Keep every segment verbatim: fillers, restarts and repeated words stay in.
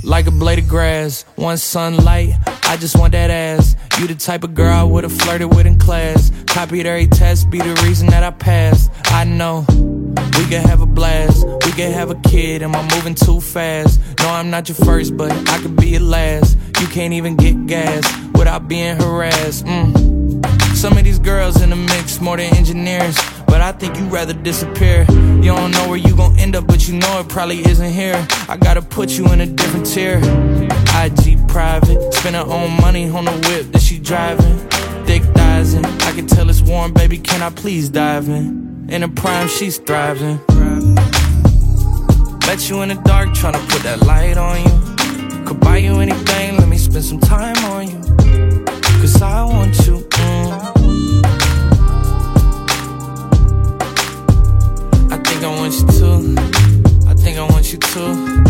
like a blade of grass, one sunlight, I just want that ass. You the type of girl I would've flirted with in class. Copied every test, be the reason that I passed. I know, we could have a blast. We could have a kid, am I moving too fast? No, I'm not your first, but I could be your last. You can't even get gas without being harassed. mm. Some of these girls in the mix more than engineers, but I think you'd rather disappear. You don't know where you gon' end up, but you know it probably isn't here. I gotta put you in a different tier. I G private, spend her own money on the whip that she driving. Thick thighs and I can tell it's warm, baby, can I please dive in? In her prime, she's thriving. Met you in the dark, tryna put that light on you. Could buy you anything, let me spend some time on you. Cause I want you, mm. I think I want you to. I think I want you to.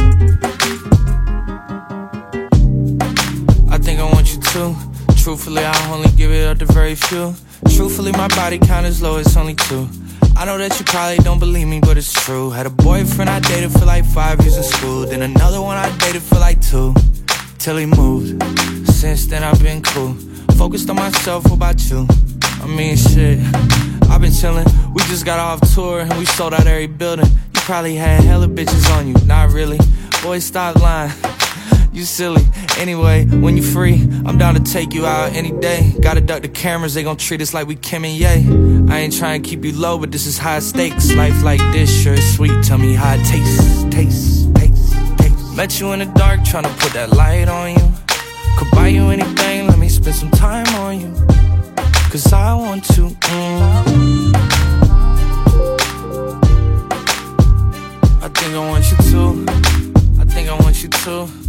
I think I want you to. Truthfully, I only give it up to very few. Truthfully, my body count is low, it's only two. I know that you probably don't believe me, but it's true. Had a boyfriend I dated for like five years in school. Then another one I dated for like two, till he moved. Since then I've been cool, focused on myself, what about you? I mean shit, I've been chillin'. We just got off tour and we sold out every building. You probably had hella bitches on you, not really. Boy, stop lying, you silly. Anyway, when you free, I'm down to take you out any day. Gotta duck the cameras, they gon' treat us like we Kim and Ye. I ain't trying to keep you low, but this is high stakes. Life like this sure is sweet, tell me how it tastes. Taste, taste, taste. Met you in the dark, tryna put that light on you. Could buy you anything, let me spend some time on you. Cause I want to, mm. I think I want you to. I think I want you to.